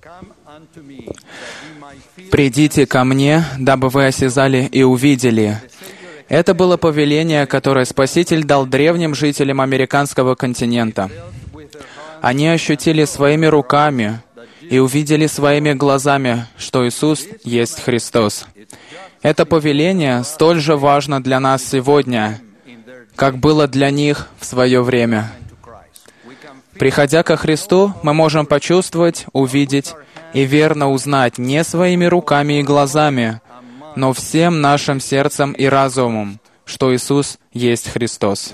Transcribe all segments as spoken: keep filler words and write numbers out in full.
«Придите ко мне, дабы вы осязали и увидели». Это было повеление, которое Спаситель дал древним жителям американского континента. Они ощутили своими руками и увидели своими глазами, что Иисус есть Христос. Это повеление столь же важно для нас сегодня, как было для них в свое время. Приходя ко Христу, мы можем почувствовать, увидеть и верно узнать не своими руками и глазами, но всем нашим сердцем и разумом, что Иисус есть Христос.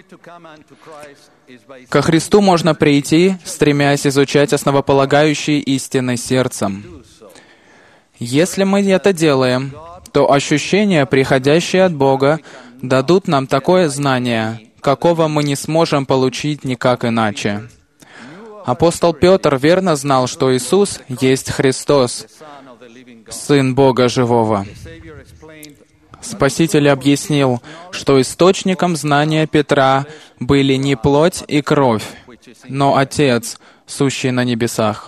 Ко Христу можно прийти, стремясь изучать основополагающие истины сердцем. Если мы это делаем, то ощущения, приходящие от Бога, дадут нам такое знание, какого мы не сможем получить никак иначе. Апостол Петр верно знал, что Иисус есть Христос, Сын Бога Живого. Спаситель объяснил, что источником знания Петра были не плоть и кровь, но Отец, сущий на небесах.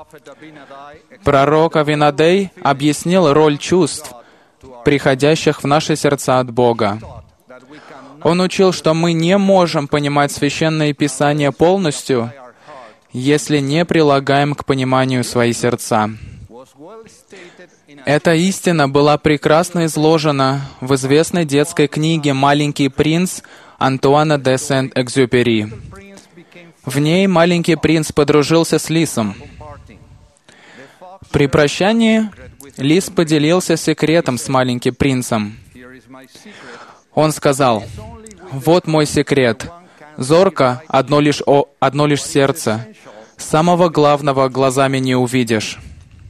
Пророк Авинадей объяснил роль чувств, приходящих в наши сердца от Бога. Он учил, что мы не можем понимать Священное Писание полностью, если не прилагаем к пониманию свои сердца. Эта истина была прекрасно изложена в известной детской книге «Маленький принц» Антуана де Сент-Экзюпери. В ней маленький принц подружился с лисом. При прощании лис поделился секретом с маленьким принцем. Он сказал: «Вот мой секрет. Зорко одно лишь, о, одно лишь сердце. Самого главного глазами не увидишь».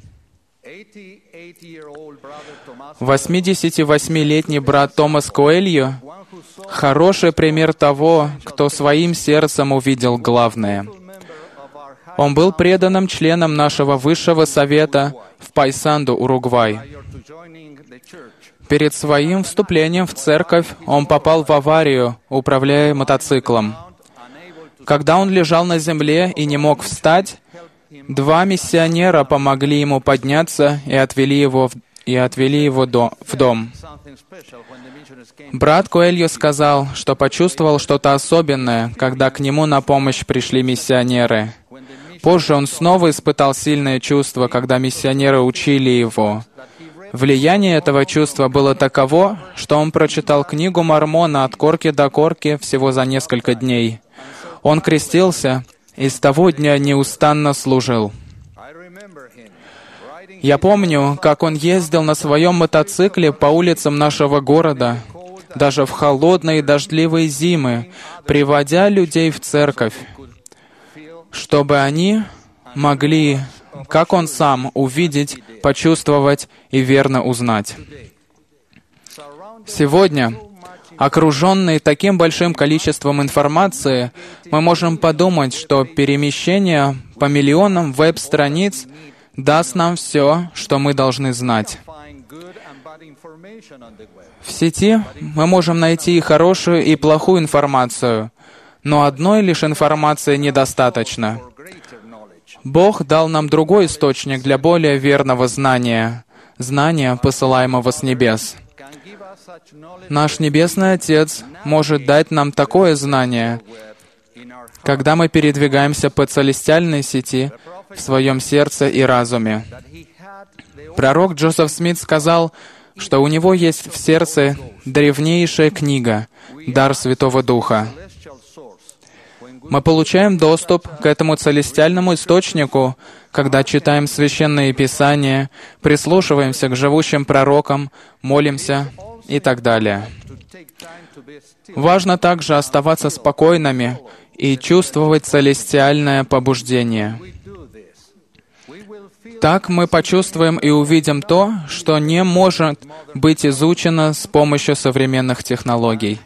восьмидесятивосьмилетний брат Томас Коэльо — хороший пример того, кто своим сердцем увидел главное. Он был преданным членом нашего высшего совета в Пайсанду, Уругвай. Перед своим вступлением в церковь он попал в аварию, управляя мотоциклом. Когда он лежал на земле и не мог встать, два миссионера помогли ему подняться и отвели его в, и отвели его до, в дом. Брат Коэльо сказал, что почувствовал что-то особенное, когда к нему на помощь пришли миссионеры. Позже он снова испытал сильное чувство, когда миссионеры учили его. Влияние этого чувства было таково, что он прочитал книгу Мормона от корки до корки всего за несколько дней. Он крестился и с того дня неустанно служил. Я помню, как он ездил на своем мотоцикле по улицам нашего города, даже в холодные и дождливые зимы, приводя людей в церковь, чтобы они могли, как он сам, увидеть, почувствовать и верно узнать. Сегодня, окруженные таким большим количеством информации, мы можем подумать, что перемещение по миллионам веб-страниц даст нам все, что мы должны знать. В сети мы можем найти и хорошую, и плохую информацию, но одной лишь информации недостаточно. Бог дал нам другой источник для более верного знания, знания, посылаемого с небес. Наш Небесный Отец может дать нам такое знание, когда мы передвигаемся по целестиальной сети в своем сердце и разуме. Пророк Джозеф Смит сказал, что у него есть в сердце древнейшая книга, дар Святого Духа. Мы получаем доступ к этому целестиальному источнику, когда читаем Священное Писание, прислушиваемся к живущим пророкам, молимся и так далее. Важно также оставаться спокойными и чувствовать целестиальное побуждение. Так мы почувствуем и увидим то, что не может быть изучено с помощью современных технологий.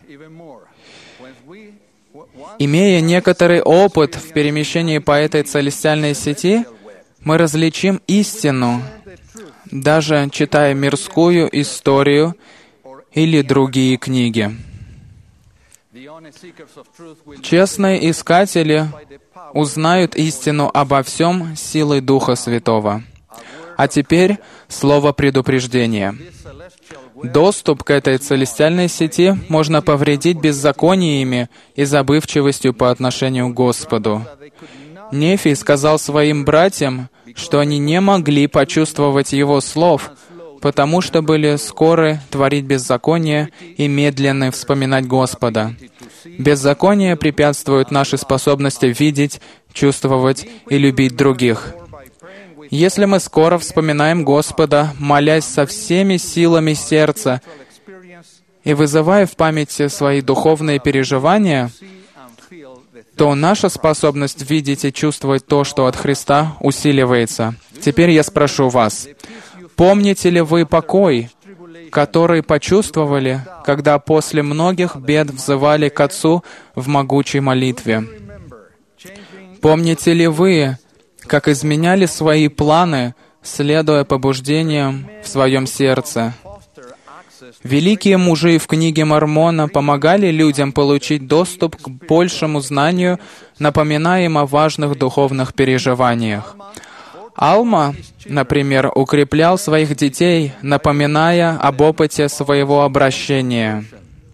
Имея некоторый опыт в перемещении по этой целестиальной сети, мы различим истину, даже читая мирскую историю или другие книги. Честные искатели узнают истину обо всем силой Духа Святого. А теперь слово предупреждения. Доступ к этой целестиальной сети можно повредить беззакониями и забывчивостью по отношению к Господу. Нефий сказал своим братьям, что они не могли почувствовать его слов, потому что были скоры творить беззаконие и медленны вспоминать Господа. Беззаконие препятствует нашей способности видеть, чувствовать и любить других. Если мы скоро вспоминаем Господа, молясь со всеми силами сердца и вызывая в памяти свои духовные переживания, то наша способность видеть и чувствовать то, что от Христа, усиливается. Теперь я спрошу вас, помните ли вы покой, который почувствовали, когда после многих бед взывали к Отцу в могучей молитве? Помните ли вы, как изменяли свои планы, следуя побуждениям в своем сердце? Великие мужи в книге Мормона помогали людям получить доступ к большему знанию, напоминая им о важных духовных переживаниях. Алма, например, укреплял своих детей, напоминая об опыте своего обращения.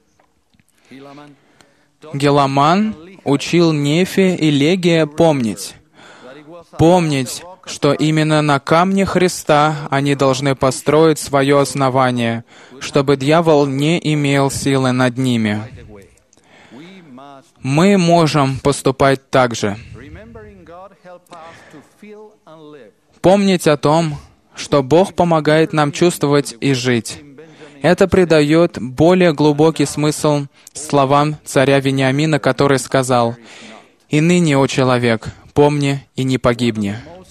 Геламан учил Нефи и Легия помнить. Помнить, что именно на камне Христа они должны построить свое основание, чтобы дьявол не имел силы над ними. Мы можем поступать так же. Помнить о том, что Бог помогает нам чувствовать и жить. Это придает более глубокий смысл словам царя Вениамина, который сказал: «И ныне, о человек, помни и не погибни».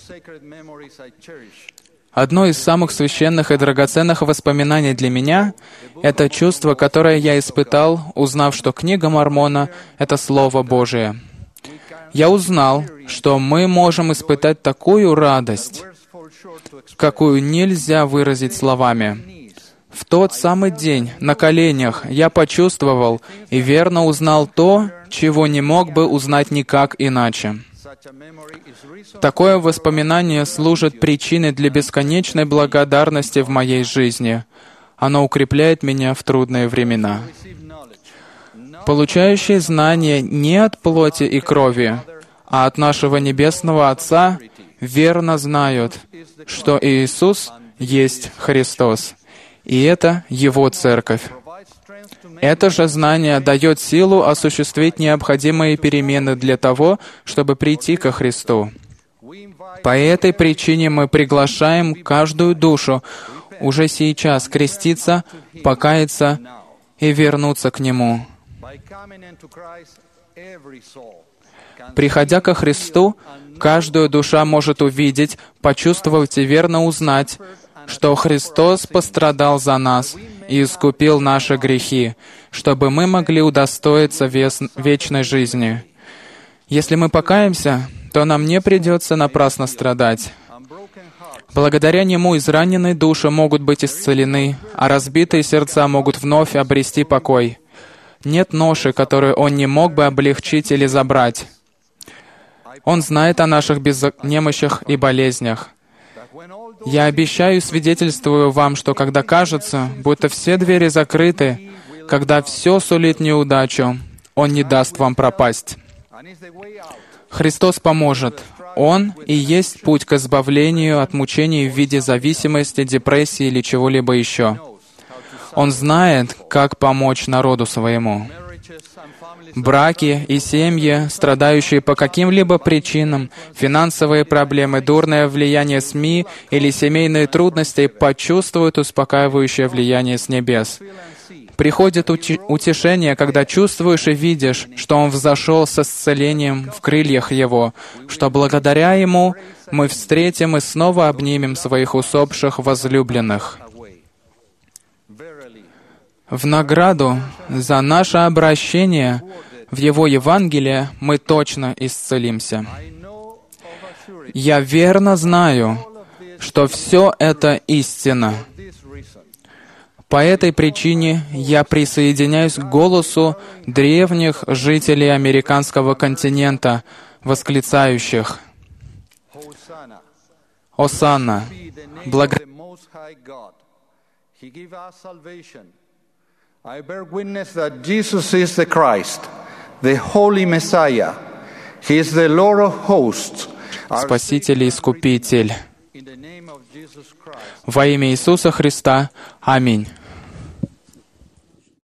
Одно из самых священных и драгоценных воспоминаний для меня — это чувство, которое я испытал, узнав, что книга Мормона — это Слово Божие. Я узнал, что мы можем испытать такую радость, какую нельзя выразить словами. В тот самый день на коленях я почувствовал и верно узнал то, чего не мог бы узнать никак иначе. Такое воспоминание служит причиной для бесконечной благодарности в моей жизни. Оно укрепляет меня в трудные времена. Получающие знания не от плоти и крови, а от нашего Небесного Отца, верно знают, что Иисус есть Христос, и это Его Церковь. Это же знание дает силу осуществить необходимые перемены для того, чтобы прийти ко Христу. По этой причине мы приглашаем каждую душу уже сейчас креститься, покаяться и вернуться к Нему. Приходя ко Христу, каждая душа может увидеть, почувствовать и верно узнать, что Христос пострадал за нас и искупил наши грехи, чтобы мы могли удостоиться вес... вечной жизни. Если мы покаемся, то нам не придется напрасно страдать. Благодаря Нему израненные души могут быть исцелены, а разбитые сердца могут вновь обрести покой. Нет ноши, которую Он не мог бы облегчить или забрать. Он знает о наших без... немощах и болезнях. Я обещаю и свидетельствую вам, что когда кажется, будто все двери закрыты, когда все сулит неудачу, Он не даст вам пропасть. Христос поможет. Он и есть путь к избавлению от мучений в виде зависимости, депрессии или чего-либо еще. Он знает, как помочь народу своему. Браки и семьи, страдающие по каким-либо причинам, финансовые проблемы, дурное влияние СМИ или семейные трудности почувствуют успокаивающее влияние с небес. Приходит утешение, когда чувствуешь и видишь, что Он взошел с исцелением в крыльях Его, что благодаря Ему мы встретим и снова обнимем своих усопших возлюбленных. В награду за наше обращение в Его Евангелие мы точно исцелимся. Я верно знаю, что все это истина. По этой причине я присоединяюсь к голосу древних жителей американского континента, восклицающих: «Осанна! Благо...» I bear witness that Jesus is the Christ, the Holy Messiah. He is the Lord of hosts. Спаситель и Искупитель. Во имя Иисуса Христа. Аминь.